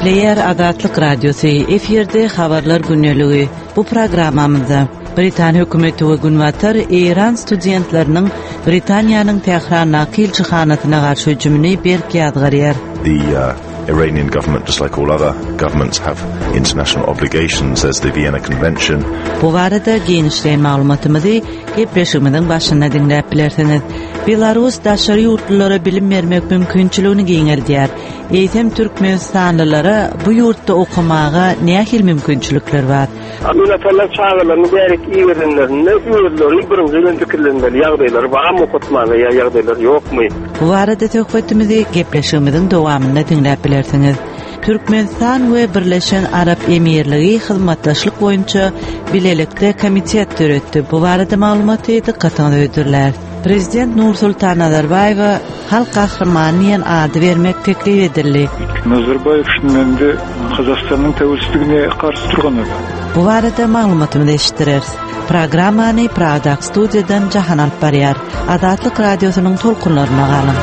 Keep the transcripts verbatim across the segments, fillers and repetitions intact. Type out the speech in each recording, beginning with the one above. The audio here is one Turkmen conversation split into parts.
Hürmetliler, Azatlyk Radiosu eferde habarlar günneligi. Bu programmamızda Britaniya hökümeti we günwatar İran studentlarynyň Britaniýanyň Tehran'a kilçixanatyna garşy hüjümini berki ýazgarýar. The uh, Iranian government, just like all other governments, have international obligations as the Vienna Convention. Bu barada genişleýän maglumatymyzy gepleşigimiziň başynda dinläp bilersiňiz. Belarus daşary ýurtlara bilim bermek mümkinçiligini giňerdiýär. Eýtem Türkmenistanlylara bu ýurtda okumaga nähil mümkinçilikler bar? Amynatarlar çağırlarını berek iýerenlerinde ýurtlaryň birinji pikirlerinde ýagdaýlar barmy okutmaga ýagdaýlar ýokmy? Bu barada töhfetimizi gepleşigimiziň dowamynda dinläp bilersiňiz. Türkmenistan we Birleşen Arap Emirligi hyzmatdaşlyk boýunça bilelikde komitet töretdi. Bu barada maglumaty dikkatiňizi öýdürler. Prezident Nursultan Nazarbayew halk gahrymanyň ady bermek teklip edildi. Nazarbayew şunmende Kazakstanyň täwelçiligine karşı turgany. Bu barada maglumatymyzy eşitdireriz. Programmany Pradak studiýadan Jahan alyp barýar. Azatlyk radiosynyň tolkunlaryna galyň.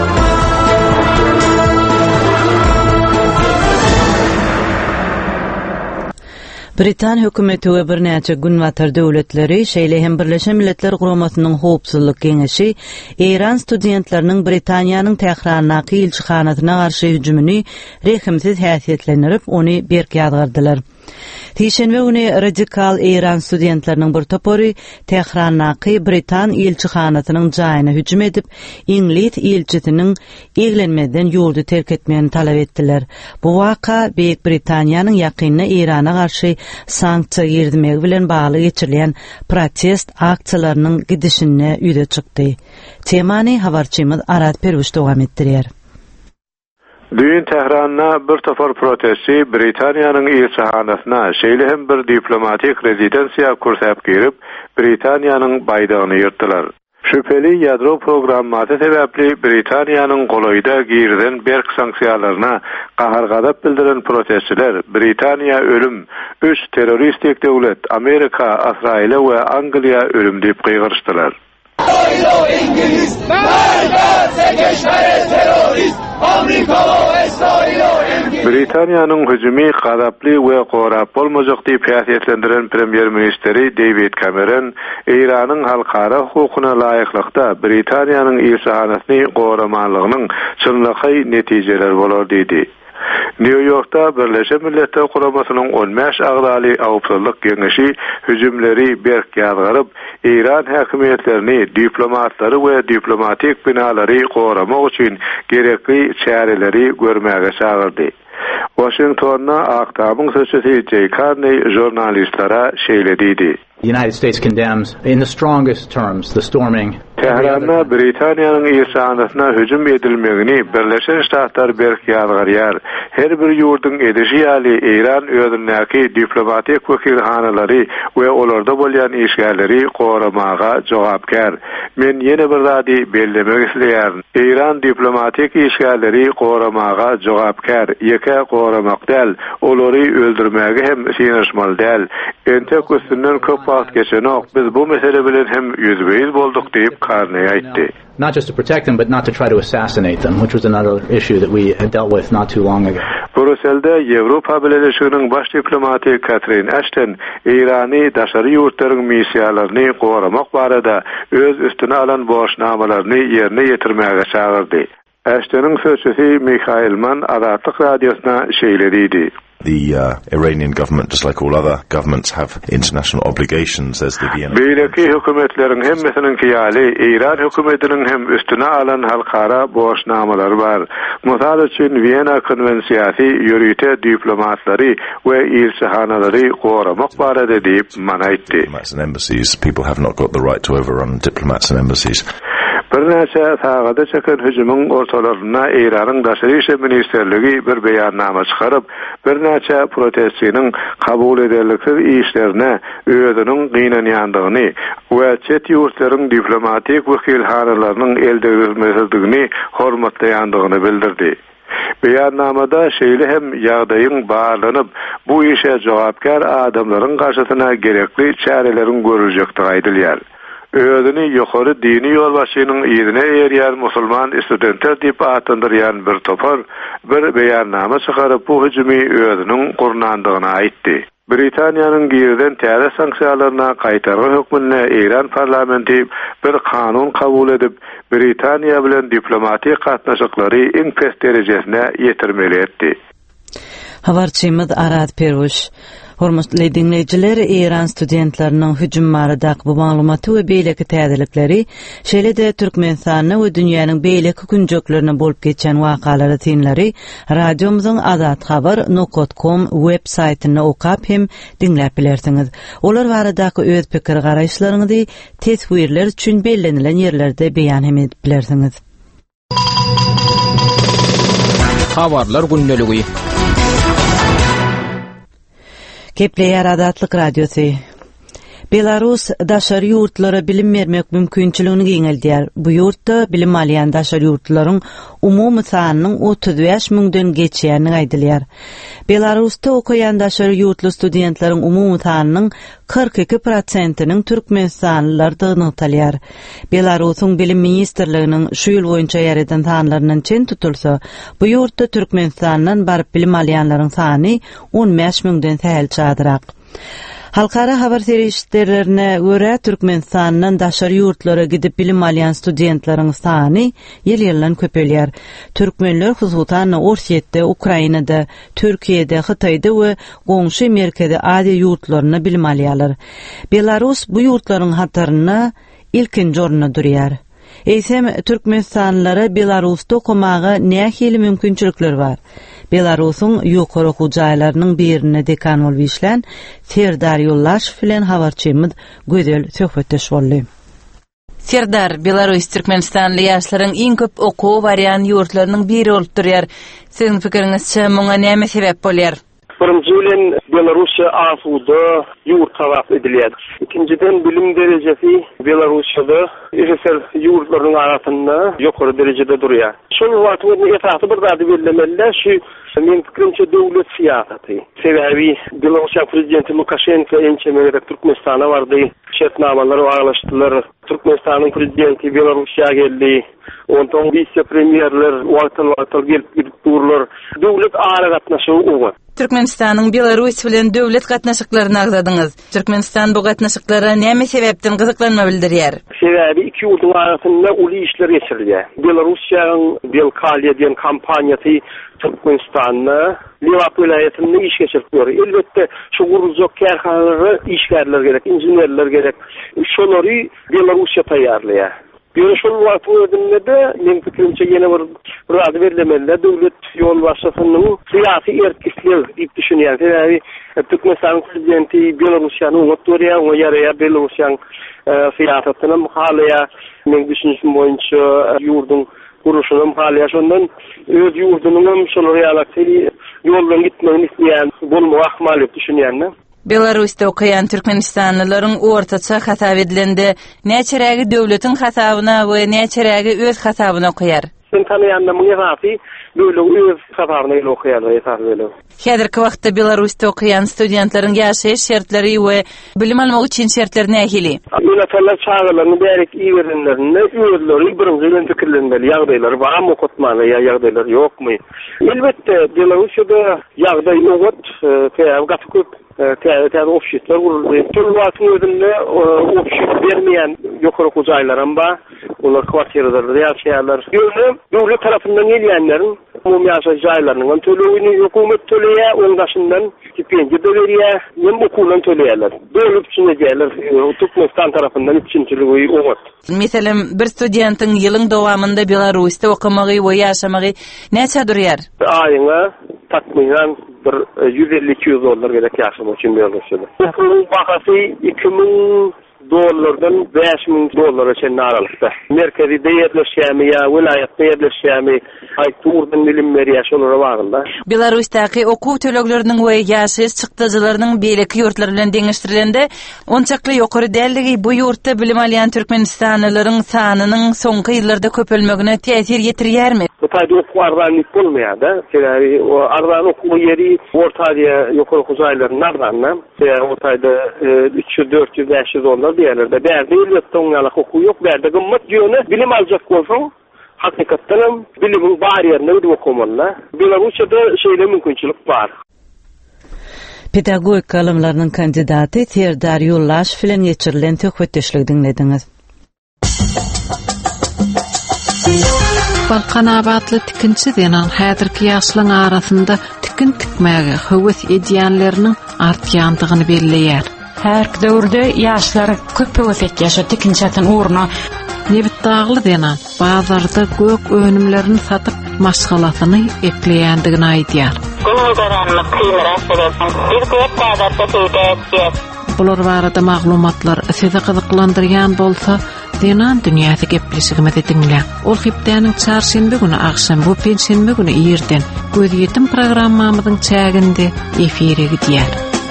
Britan hökümeti we birnäçe günwatar döwletleri şeýle hem Birleşen Milletler Guramasynyň howpsuzlyk geňeşi İran studentlarynyň Britaniýanyň Tehran'a kilçixanatyna garşy hüjümini rehimsiz häsiýetlendirip ony berki ýazgardylar. Tişenbe güni radikal İran studentlarynyň bir topory Tehran'aky Britan elçixanatynyň jaýyna hüjüm edip, İngiliz elçisiniň eglenmeden ýurdu terk etmegini talap etdiler. Bu waka Beýik Britaniýanyň ýakynyna İrana garşy sanksiýa girdimegi bilen bagly geçirilen protest aksiýalarynyň gidişine ýüze çykdy. Temany habarçymyz Arat Perwiş dowam etdirýär. Düýün Tehran'a bir topar protesti Britaniýanyň elçixanasyna şeýle hem bir diplomatik rezidensiýa kursap girip Britaniýanyň baýdagyny ýyrtdylar. Şüpheli ýadro programmaty sebäpli Britaniýanyň golaýda girden berk sanksiýalaryna gahargadap bildiren protestçiler Britaniýa ölüm, üç terroristik döwlet Amerika, Israýl we Angliýa ölüm diýip gygyrşdylar. Oylo İngiliz, merkeze keşfere terörist, Amerika ve İsrail'o İngiliz. Britaniýanyň hüjümi gadaply we gorap bolmajak diýip häsiýetlendiren Premier Ministeri David Cameron, İranyň halkara hukukyna laýyklykda Britaniýanyň elçixanasyny goramanlygynyň çynlaky netijeler bolar diýdi. New York'ta Birleşen Milletler Guramasynyň on beş agdaly awpsuzlyk geňeşi hüjümleri berk ýazgaryp, İran häkimetlerini, diplomatlary we diplomatik binalary goramak üçin gerekli çäreleri görmäge çağırdy. Washington'a Aktabın sözçüsü Jay Carney jurnalistlara şeýle diýdi. The United States condemns in the strongest terms the storming. Tehran'a Britaniýanyň elçixanasyna hüjüm edilmegini Birleşen Ştatlar berk ýazgarýar. Her bir ýurduň edişi ýaly İran özündäki diplomatik wekilhanalary we olarda bolýan işgärleri goramaga jogapkär. Men ýene bir zady bellemek isleýär. İran diplomatik işgärleri goramaga jogapkär. Ýeke goramak däl, olary öldürmäge hem sinişmal däl. Ente kösünden köp wagt geçenok biz bu mesele bilen hem ýüzbeýiz boldyk diýip Carney aýtdy. Not just to protect them, but not to try to assassinate them, which was another issue that we had dealt with not too long ago. Brüsselde Ýewropa Birleşiginiň baş diplomaty Catherine Ashton İrany daşary ýurtlaryň missiýalaryny goramak barada öz üstüne alan boşnamalaryny ýerine ýetirmäge çağırdy. Ashton'yň sözçüsü Mikhail Mann Azatlyk radiosyna şeýle diýdi. The uh, Iranian government, just like all other governments, have international obligations as the Vienna. Beýleki hökümetleriň hemmesiniňki ýaly İran hökümetiniň hem üstüne alan halkara boşnamalary bar. Mysal üçin Vienna konwensiýasy ýürüte diplomatlary we elçixanalary goramak barada diýip man aýtdy. Diplomats and embassies, people have not got the right to overrun diplomats and embassies. Birnäçe sagada çeken hüjümüň ortalaryna İranyň daşary işler ministerligi bir beýannama çykaryp, birnäçe protestçiniň kabul ederliksiz işlerine özüniň gynanýandygyny we çet ýurtlaryň diplomatik wekilhanalarynyň elderilmezligini hormatlaýandygyny bildirdi. Beýannamada şeýle hem ýagdaýyň barlanyp, bu işe jogapkar adamlaryň garşysyna gerekli çärelerin görüljekdigi aýdylýar. özüni ýokary dini ýolbaşynyň ýerine erýän musulman studentler diýip atandyrýan bir topar bir beýannama çykaryp bu hüjümi özüniň gurnandygyna aýtdy. Britaniýanyň girden täze sanksiýalaryna gaýtarma hökmüne İran parlamenti bir kanun kabul edip Britaniýa bilen diplomatik gatnaşyklary iň pes derejesine ýetirmeli etdi. Habarçymyz Arad Pervuş. Hormatly dinleýijiler, İran studentlarynyň hüjüm barada bu maglumaty we beýleki täzelikleri, şeýle-de Türkmenistanyň we dünýäniň beýleki günjöklerine bolup geçen wakalary tinleri radiomyzyň azat habar nokta com web saýtyna okap hem dinläp bilersiňiz. Olar baradaky öz pikir garaýşlaryňyzy teswirler üçin bellenelen ýerlerde beýan hem edip bilersiňiz. Habarlar günneligi. Kepleyer Adatlyk Radiosu. Belarus daşary ýurtlara bilim bermek mümkinçiligini giňeldiýär. Bu ýurtda bilim alýan daşary ýurtlaryň umumy sanynyň otuz beş miňden geçýäni aýdylýar. Belarusda okuyan daşary ýurtly studentlaryň umumy sanynyň kırk iki prosentiniň türkmenistanlylar dygnytalýar. Belarusyň bilim ministrliginiň şu ýyl boýunça ýaradan sanlaryndan çen tutulsa, bu ýurtda Türkmenistandan baryp bilim alýanlaryň sany on beş miňden tähel çadyrak. Halkara habar serişlerine göre Türkmenistan'dan daşary ýurtlara gidip bilim alýan studentlaryň sany ýyl-ýyldan köpelýär. Türkmenler hususan Orsetde, Ukrainada, Türkiýede, Hytaýda we goňşy Merkezi Aziýa ýurtlaryna bilim alýarlar. Belarus bu ýurtlaryň hataryna ilkinji orunda durýar. Eýsem Türkmenistanlylara Belarusda okumaga nähili mümkinçilikler bar. Belarusyň ýokary okuw jaýlarynyň birine dekan bolup işlän Serdar Ýollaşow bilen habarçymyz gözel söhbetdeş boldy. Serdar, Belarus Türkmenistanly ýaşlaryň iň köp okuw barýan ýurtlarynyň biri bolup durýar. Siziň pikiriňizçe muňa näme sebäp bolýar? Birinji bilen Belarusya asuda ýurt tarap edilýär. İkinciden bilim derejesi Belarusyada ýeşil ýurtlaryň arasynda ýokary derejede durýar. Şol wagtda esasy bir zady bellemeler şu men pikirimçe döwlet siýasaty. Sebebi Belarusya prezidenti Lukashenko ençemede Türkmenistana bardy. Şertnamalar baglaşdylar. Türkmenistanyň prezidenti Belarusya geldi. Ondan vice-premierler wagtly-wagtly gelip gidip durlar. Döwlet ara gatnaşygy uga. Türkmenistanyň Belarus bilen döwlet gatnaşyklaryny agzadyňyz. Türkmenistan bu gatnaşyklara näme sebäpden gyzyklanma bildirýär? Sebebi iki ýurtlaryň arasynda uly işler geçirilýär. Belarusyanyň Belkaliýa diýen kompaniýasy Türkmenistanyň Livat vilayetinde iş geçirip elbette şu guruljak kerhanalary işgärler gerek, injenerler gerek. Şolary Belarusya taýýarlaýar. Ýöne şol wagtda de men pikirimçe ýene bir rady berilemeli. Döwlet ýol başçysynyň syýasy erkeklik diýip düşünýär. Täze Türkmenistan prezidenti Belarusyany oturýar, o ýaraya Belarusyanyň syýasatyny muhalya, men düşünýüm boýunça ýurdun guruşuny muhalya şondan öz ýurdunyň şol realatyny ýoldan gitmegini isleýän bolmagy ahmal diýip düşünýär. Belarusda okuyan Türkmenistanlylaryň ortaça hasap edilende näçerägi döwletiň hasabyna we näçerägi öz hasabyna okuýar? Sen tanıyanda muňa böyle öz hasabyna okuýar esas böyle. Häzirki wagtda Belarusda okuyan studentlaryň ýaşaýyş şertleri we bilim almak üçin şertleri nähili? Ýönetimler çağrılaryny berek iýerenlerinde özleri birinji bilen pikirlenmeli ýagdaýlar barmy okutmaly ýa ýagdaýlar ýokmy? Elbette Belarusyada ýagdaý ogut, täze gatkyp täze täze ofisler guruldy. Tüm wagtyň özünde ofis bermeýän ýokary okuw jaýlaram bar. Olar kwartiralarda ýaşaýarlar. Ýöne döwlet tarapyndan gelýänlerin umumy ýaşaýyş jaýlarynyň tölegini hökümet töleýär, oňdaşyndan stipendiýa berýär, hem okuwdan töleýärler. Döwlet üçin gelýär, Türkmenistan tarapyndan üçinçiligi oňat. Meselem bir studentiň ýylyň dowamında Belarusda okumagy we ýaşamagy näçe durýar? Aýyňa takmylan bir yüz elli iki yüz dollar gerek ýaşamak üçin Belarusyda. Bu bahasy iki miň dollardan beş miň dollara çen aralykda. Merkezde ýerleşýärmi ýa vilayatda ýerleşýärmi, aýturdyn bilim berýär şolara bagynda. Belarusdaky okuw tölegleriniň we ýaşaýyş çykdyjylarynyň beýleki ýurtlar bilen deňişdirilende onçakly ýokary dälligi bu ýurtda bilim alýan Türkmenistanlylaryň sanynyň soňky ýyllarda köpelmegine täsir ýetirýärmi? Bu taýda okuw ardanlyk bolmaýar da. Sebebi o ardan okuw ýeri orta ýokary okuw jaýlarynyň ardandan, o taýda üç yüz dört yüz beş yüz dollar diýerler. Bäze elbetde oňala hukuky ýok, bäze gymmat ýöne bilim aljak bolsaň, hakykatdan hem bilimiň bar ýerine gidip okumaly. Belarusyada şeýle mümkinçilik bar. Pedagogik alımlarının kandidaty Serdar Yollaş bilen geçirilen töhbetdeşlik dinlediňiz. Balkanabatly tikinçi denen häzirki ýaşlaryň arasynda tikin tikmäge höwes edýänleriniň artýandygyny belleýär. Her döwürde ýaşlar köp höwes ýaşa tikinçatyň uğruna Nebit dağlı denen bazarda gök önümlerini satyp maşgalatyny ekleýändigini aýdýar. Bular barada maglumatlar sizi gyzyklandyrýan bolsa, denan dünýäsi gepleşigimizi dinleň. Ol hepdeniň çarşembe güni akşam bu pensiýa güni ýerden göz ýetim programmamyzyň çäginde efire gidýär.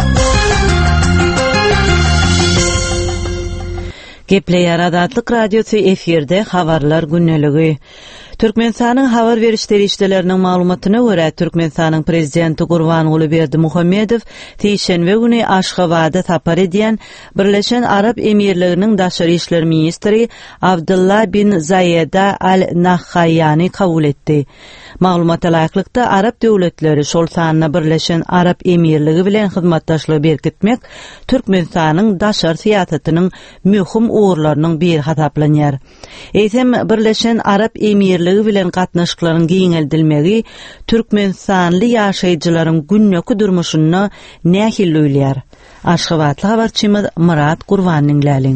Gepleýär Adatlyk radiosu efirde habarlar günneligi. Türkmenistanyň habar berişleri işleriniň maglumatyna görä Türkmenistanyň prezidenti Gurbanuly Berdimuhammedow teýşenbe güni Aşgabatda tapar edýän Birleşen Arab Emirliginiň daşary işler ministri Abdullah bin Zayeda al-Nahhayani kabul etdi. Maglumata laýyklykda Arab döwletleri şol sanyna Birleşen Arab Emirligi bilen hyzmatdaşlyk berkitmek Türkmenistanyň daşary siýasatynyň möhüm uğurlarynyň biri hataplanýar. Eýsem Birleşen Arab Emirligi bilen gatnaşyklaryň giňeldilmegi Türkmenistanly ýaşaýjylaryň günnäki durmuşyny nähilöýlýär. Aşgabatly habarçymyz Murat Gurbanyň läliň.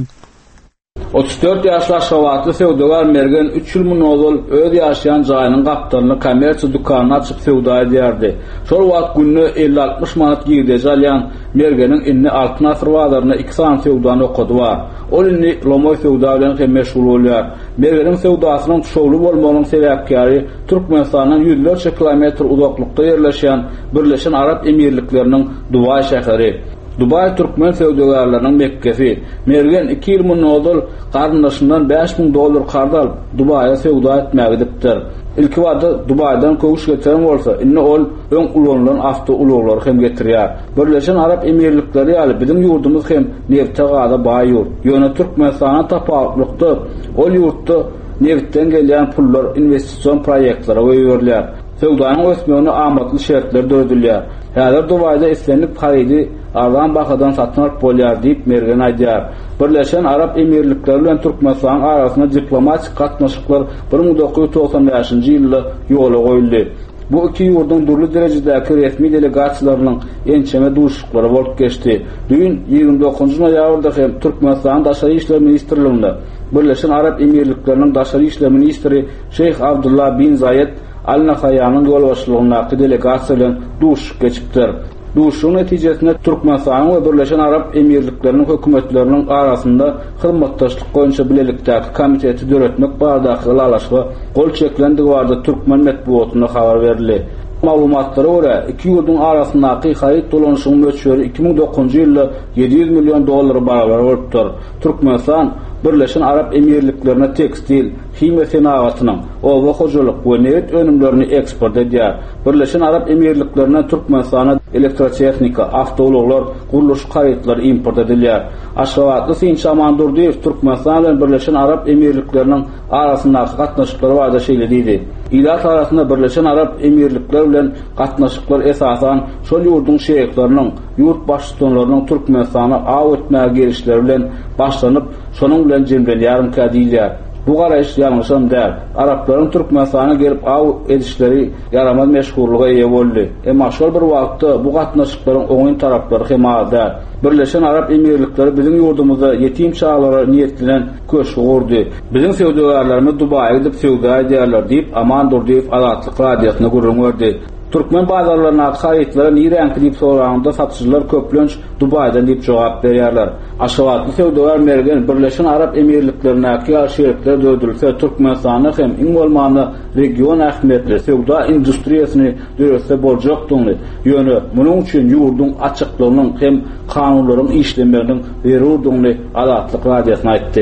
otuz dört ýaşly Aşgabatly sewdagar mergen üç ýyl munozul öz ýaşaýan jaýynyň gapdaryny kommersiýa dukanyny açyp sewda edýärdi. Şol wagt günne elli altmış manat giýdi alýan mergeniň inni altı nasr wagtlaryna iki san sewdany okudywa. Ol inni Lomoy sewda bilen hem meşgul bolýar. Mergeniň sewdasynyň şowly bolmagynyň sebäpkari Türkmenistanyň ýüzlerçe kilometr uzaklykda ýerleşýän Birleşen Arab Emirlikleriniň Dubay şäheri. Dubay Türkmen sewdagarlarynyň Mekkesi. Mergen iki ýyl munozul garyndaşyndan beş miň dollar kardalyp Dubaýa sewda etmäge gidipdir. Ilki wagtda Dubaýdan köwüş getiren bolsa, inni ol öň ulanylan awto ulaglary hem getirýär. Birleşen Arab Emirlikleri ýaly bizim ýurdumyz hem nefte gada baý ýurt. Ýöne Türkmenistana tapawlykdy. Ol ýurtda neftden gelýän pullar investisiýon proýektlara goýulýar. Sewdanyň ösmegine amatly şertler döredilýär. Häzir Dubaýda islenip haýdy ardan bakadan satyn alyp bolýar diýip mergen aýdýar. Birleşen Arab Emirlikleri bilen Türkmenistan arasynda diplomatik gatnaşyklar bir miň dokuz ýüz toksan beşinji ýylda ýola goýuldy. Bu iki ýurdun durly derejedäki resmi delegasiýalarynyň ençeme duşuklary bolup geçdi. Düýün ýygrimi dokuzunçy noýabrda hem Türkmenistan daşary işler ministrliginde Birleşen Arab Emirlikleriniň daşary işler ministri Şeyh Abdullah bin Zayed al-Nahhayanyň ýol başçylygyna delegasiýa bilen duş geçipdir. Duşun netijesinde Türkmenistanyň we Birleşen Arab Emirlikleriniň hökümetleriniň arasynda hyzmatdaşlyk goýunça bilelikdäki komiteti döretmek baradaky laşyga gol çeklendigi barada Türkmen medeniýetine habar berildi. Maglumatlara görä iki ýurdun arasyndaky haýyt dolanyşynyň möçberi iki miň dokuzunçy ýylda yedi ýüz million dollar barabar bolupdyr. Türkmenistan Birleşen Arab Emirliklerine tekstil, hime senawatynyň, owa hojalyk we neft önümlerini eksport edýär. Birleşen Arab Emirliklerine Türkmenistana elektrotehnika, awtouloglar, guruluş gaýetlary import edilýär. Aşgabatly Sinçi Amandurdiýew Türkmenistan bilen Birleşen Arab Emirlikleriniň arasyndaky gatnaşyklary barada şeýle diýdi. Ýylar arasynda Birleşen Arab Emirlikleri bilen gatnaşyklar esasan şol ýurdun şeýhlarynyň, ýurt başçylarynyň Türkmenistana aw etmäge gelişleri bilen başlanyp, şonuň bilen jemlenýär diýilýär. Bu garaýyş ýalňyşam däl. Arablaryň Türkmenistana gelip aw edişleri yaramaz meşhurlyga eýe boldy. Emma şol bir wagtda bu gatnaşyklaryň oňyn taraplary hem däl. Birleşen Arab Emirlikleri bizim ýurdumyzda ýetim çağlara niýetlen köş gurdy. Bizim sewdagarlarymyz Dubaýa gidip sewda edýärler diýip Amandurdiýew Adatlyk radiosyna gurrun berdi. Türkmen bazarlaryna haýytlary niýerenki diýip soraganda satçylar köplünç Dubaýdan diýip jogap berýärler. Aşgabatly sewdagar mergen Birleşen Arab Emirliklerine ýaşaýatlar döredilse Türkmenistana hem iň bolmany region ähmiýetli sewda industriýasyny döredilse boljakdygyny, ýöne munyň üçin ýurdun açyklygynyň hem kanunlaryň işlemeginiň berýärdigini Adatlyk radiosyna aýtdy.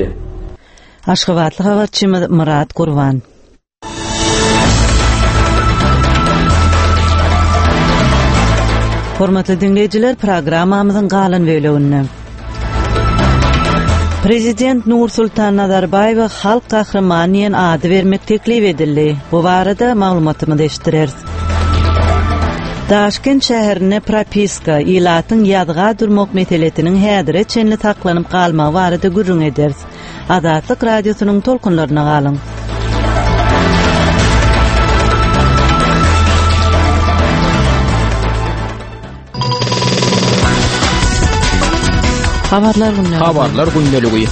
Aşgabatly habarçymyz Murat Gurban. Hormatly dinleyijiler, programmamyzyň galan bölümine Prezident Nursultan Nazarbayew halk kahramanıyın adı vermek teklif edildi. Bu barada maglumatymyzy eşitdireriz. Daşkent şäherine propiska ilatın ýadga durmak meteletiniň hädire çenli taklanyp galmagy barada gürrüň ederiz. Azatlyk radiosynyň tolkunlaryna galyň. Habarlar gündäligi. Habarlar gündäligi.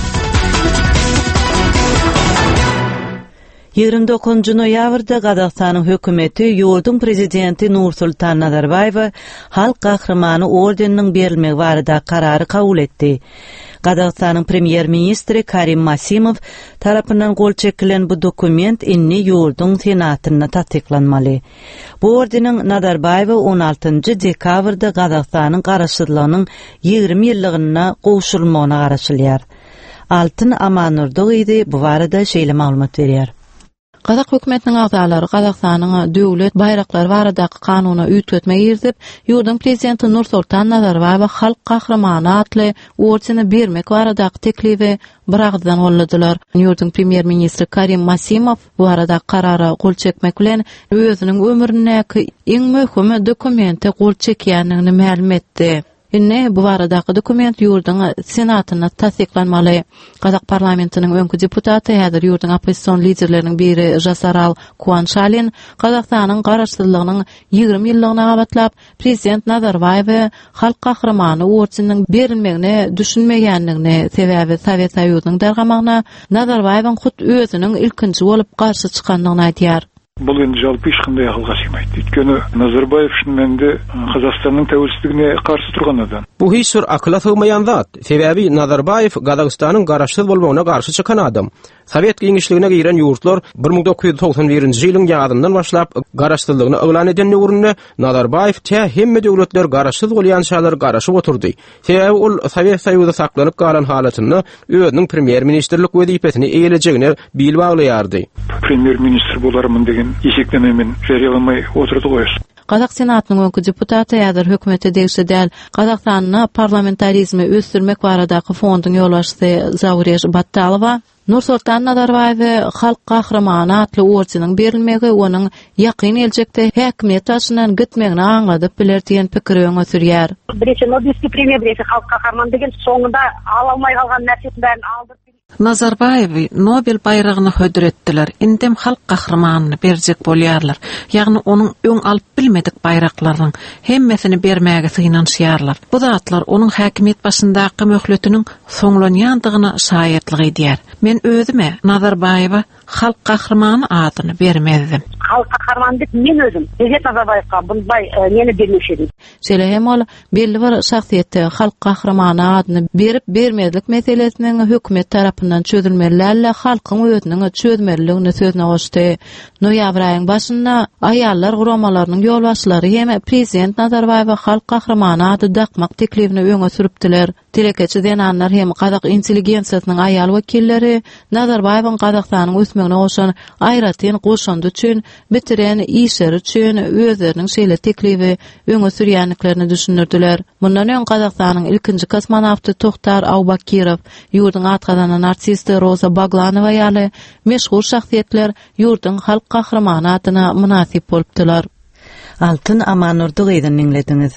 ýygrimi dokuzunçy noýabrda Gazagstanyň hökümeti ýurdun prezidenti Nursultan Nazarbayew halk gahrymany ordeniniň berilmegi barada karary kabul etdi. Gazagstanyň premier ministri Karim Masimov tarapyndan gol çekilen bu dokument inni ýurdun senatyna tasdiklanmaly. Bu ordeniň Nazarbayew on altyncı dekabrda Gazagstanyň garaşdyrlygynyň ýygrimi ýyllygyna goşulmagyna garaşylýar. Altyn Amanurdy idi bu barada şeýle maglumat berýär. Gazak hökümetiniň agzalary Gazagstanyň döwlet bayraklary baradaky kanuny üýtgetmek ýerdip, ýurdun prezidenti Nursultan Nazarbayew halk gahrymany atly ordeni bermek baradaky teklifi biragdan golladylar. Ýurdun premier ministri Karim Masimov bu arada karara gol çekmek bilen özüniň ömründäki iň möhüm dokumenti gol çekýändigini ma'lum etdi. Inne bu baradaky dokument ýurdun senatyna tasdiklanmaly. Gazak parlamentiniň öňkü deputaty häzir ýurdun opposision liderleriniň biri Jasaral Kuanşalin Gazagstanyň garaşdyrlygynyň ýygrimi ýyllygyna gabatlap, prezident Nazarbayew halk gahrymany ordeniň berilmegine düşünmeýändigini, sebäbi Sowet Soýuzynyň dargamagyna Nazarbayewiň hut özüniň ilkinji bolup garşy çykandygyny aýdýar. Бұл енді жалпы ешқандай ақылға сыймайды. Өйткені Назарбаев шынымен де Қазақстанның тәуелсіздігіне қарсы тұрған адам. Bu hiç bir akla sığmayan zat. Sebebi Nazarbayev Gazagstanyň garaşsyz bolmagyna garşy çykan adam. Sowet giňişligine giren ýurtlar bir ming dokuz ýüz toksan birinji ýylyň ýazyndan başlap garaşsyzlygyny oglan eden ýurunda Nazarbayew tä hemme döwletler garaşsyz bolýan şäher garaşyp oturdy. Sebebi ol Sowet Soýuzy saklanyp galan halatyny özüniň premier ministrlik wezipesini eýeljegine bil baglaýardy. Premier ministr bolarmyn degen ýeşiklememin jarýalamay oturdy goýar. Gazak senatynyň öňkü deputaty ýa-da hökümete degişli däl, Gazagstanyň parlamentarizmi ösdürmek baradaky fondyň ýolbaşçysy Zawreş Battalowa Nursultan Nazarbayew halk gahrymany atly ordeniň berilmegi onuň ýakyn geljekde häkimet başyndan gitmegini aňladyp biler diýen pikir öňe sürýär. Birisi Nobelski premier, birisi halk gahrymany degen soňunda alalmay galgan närsesini bärini aldyp Nazarbayew Nobel bayragyny hödüretdiler. Indem halk gahrymanyny berjek bolýarlar. Ýagny onuň öň alyp bilmedik bayraklaryň hemmesini bermäge synanýarlar. Bu zatlar onuň häkimet başyndaky möhletiniň soňlanýandygyna şaýatlyk edýär. Men özüme Nazarbayew halk gahrymany adyny bermezdim. Halk gahrymany dip men özüm Prezident Nazarbayevga bunday meni bermişdim. Şeýle hem ol belli bir şahsiýetde halk gahrymany adyny berip bermezlik meselesiniň hökümet tarapyndan çözülmeli, halkyň özüniň çözmeliligini sözüne goşdy. Noýabr aýynyň başynda aýallar guramalarynyň ýolbaşçylary hem Prezident Nazarbayew halk gahrymany ady dakmak teklifini öňe sürüpdiler. Telekeçi denanlar hem Gazak intelligensiýasynyň aýal wekilleri Nazarbayewiň Gazagstanyň ösmegine goşan aýratyn goşandy üçin bitiren işler üçin özleriniň şeýle teklifi öňe sürýänliklerini düşünürdiler. Mundan öň Gazagstanyň ilkinji kosmonawty Tohtar Awbakirow, ýurdun atgazanan artisti Roza Baglanova ýaly meşhur şahsiýetler ýurdun halk gahrymany adyna munasip bolupdylar. Altyn Amanurdy gyýdyn dinlediňiz.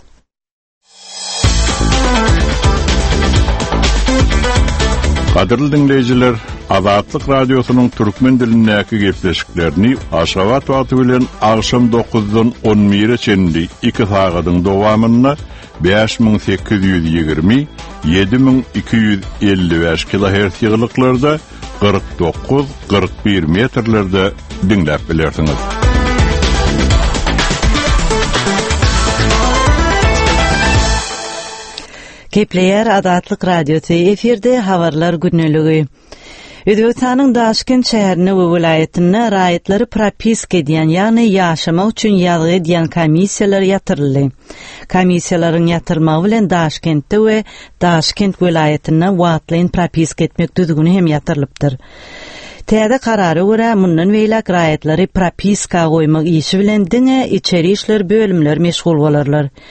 Qadirli dinleyijiler, Azatlyk radiosynyň türkmen dilindäki gepleşiklerini Aşgabat wagty bilen agşam dokuzdan on bire çenli iki sagatyň dowamyna beş ming sekiz ýüz ýygrimi ýedi ming iki ýüz elli beş kilohertz ýyglyklarda kırk dokuz kırk bir metrlerde dinläp bilersiňiz. Kepleyer Azatlyk radiosu efirde habarlar günneligi. Özbekistanyň Daşkent şäherine we vilayatyna raýatlary propiska edýän, ýagny ýaşamak üçin ýaly edýän komissiýalar ýatyryldy. Komissiýalaryň ýatyrmagy bilen Daşkentde we Daşkent vilayatyna wagtlyň propiska etmek düzgüni hem ýatyrylypdyr. Täze karary görä mundan beýlek raýatlary propiska goýmak işi bilen diňe içeri işler bölümler meşgul bolarlar.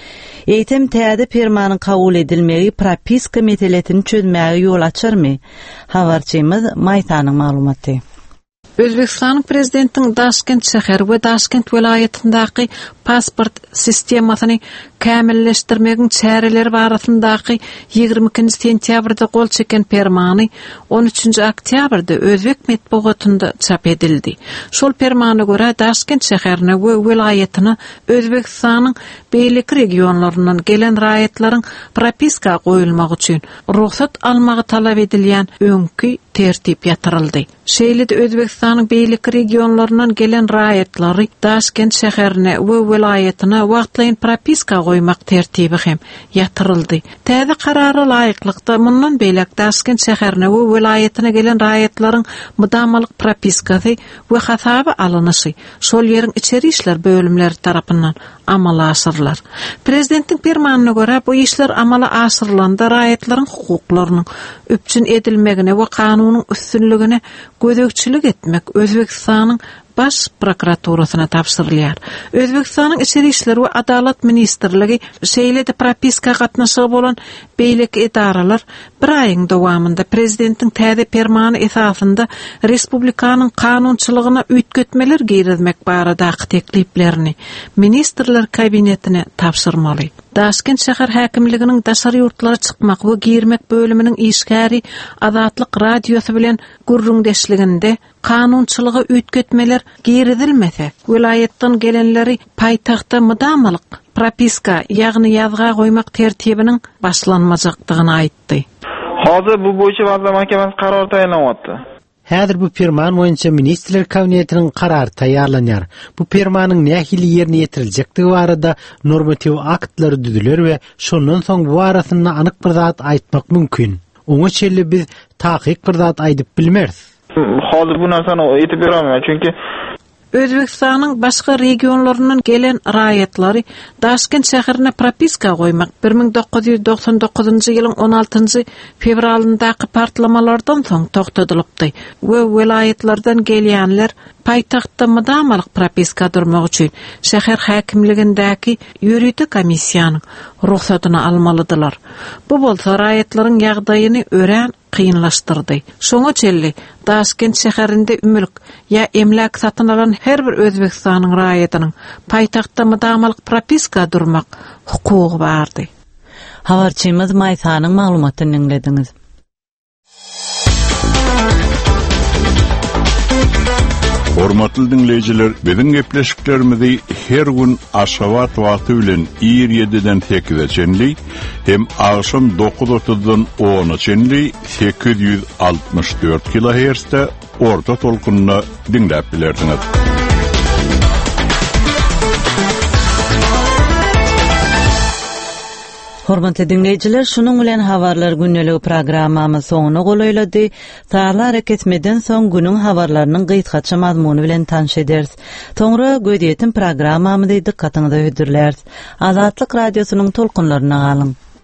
Eýtem täze permanyň kabul edilmegi propiska meseletini çözmäge ýol açarmy? Habarçymyz Maýtanyň maglumaty. Özbekistan prezidentiň Daşkent şäher we Daşkent vilayatyndaky pasport sistemasyny kämilleşdirmegiň çäreleri barasyndaky ýygrimi ikinji sentýabrda gol çeken permany on üçünji oktýabrda Özbek medeniýetinde çap edildi. Şol permana görä Daşkent şäherine we vilayatyna Özbekistanyň beýlik regionlaryndan gelen raýatlaryň propiska goýulmagy üçin ruhsat almagy talap edilýän öňkü tertip ýatyryldy. Şeýlede Özbekistanyň beýlik regionlaryndan gelen raýatlary Daşkent şäherine we vilayatyna wagtlaýyn propiska goýmak tertibi hem ýatyryldy. Täze karara laýyklykda mundan beýlek Daşkent şäherine we vilayatyna gelen raýatlaryň mudamalyk propiskasy we hasaba alanyşy şol ýeriň içeri işler bölümleri tarapyndan amala aşyrlar. Prezidentiň fermanyna görä bu işler amala aşyrylanda raýatlaryň hukuklarynyň üpçün edilmegine we kanunyň üstünligine gözegçilik etmek Özbekistanyň baş prokuraturasyna tapşyrylýar. Özbekistanyň içeri işler we adalet ministrligi şeýlede propiska gatnaşygy bolan beýlik idaralar bir aýyň dowamında prezidentiň täze fermany esasynda respublikanyň kanunçylygyna üýtgetmeler girizmek baradaky tekliplerini ministrler kabinetine tapşyrmaly. Daşkent şäher häkimliginiň daşar ýurtlary çykmak we girmek bölüminiň işgäri Azatlyk radiosy bilen gurrundeşliginde kanunçylyga üýtgetmeler girizilmese, vilayatdan gelenleri paýtagtda mudamalyk propiska ýagny ýazga goýmak tertibiniň başlanmajakdygyny aýtdy. Hazır bu boýunça Wagtlar Mahkemesi karar taýlanýapdy. Häzir bu ferman boýunça ministrler kabinetiniň karary taýýarlanýar. Bu fermanyň nähili ýerine ýetiriljekdigi barada normativ aktlar düzüler we şondan soň bu arasynda anyk bir zat aýtmak mümkin. Oňa çelli biz taýyk bir zat aýdyp bilmeris. Hazır bu narsany aýtyp beremem çünki Özbekistanyň başga regionlaryndan gelen raýatlary Daşkent şäherine propiska goýmak bir ming dokuz ýüz doksan dokuzynjy ýylyň on altynjy fevralyndaky partlamalardan soň toktadylypdy we vilayatlardan gelýänler paýtagtda mudamalyk propiska durmak üçin şäher häkimligindäki ýuridik komissiýanyň ruhsatyny almalydylar. Bu bolsa raýatlaryň ýagdaýyny ören kıyınlaştırdı. Şoňa çelli Daşkent şäherinde mülk ya emlak satyn alan her bir Özbekistanyň raýatynyň paýtagtda mudamalyk propiska durmak hukugy bardy. Habarçymyz Maýsanyň maglumatyny dinlediňiz. Hormatly dinleýijiler, biziň gepleşiklerimizi her gün Aşgabat wagty bilen ýer ýediden sekize çenli hem agşam dokuz otuzdan ona çenli sekiz ýüz altymyş dört kilohertzde orta tolkunna dinläp bilerdiňiz. Hormatly dinleýijiler, şunun bilen habarlar günneligi programmamyz soňuna golaýlady. Saglar eketmeden soň günüň habarlarynyň gyýtgaça mazmuny bilen tanış ederiz. Soňra gödýetim programmamyzy dikkatiňize öýdürläris. Azatlyk radiosynyň tolkunlaryna galyň.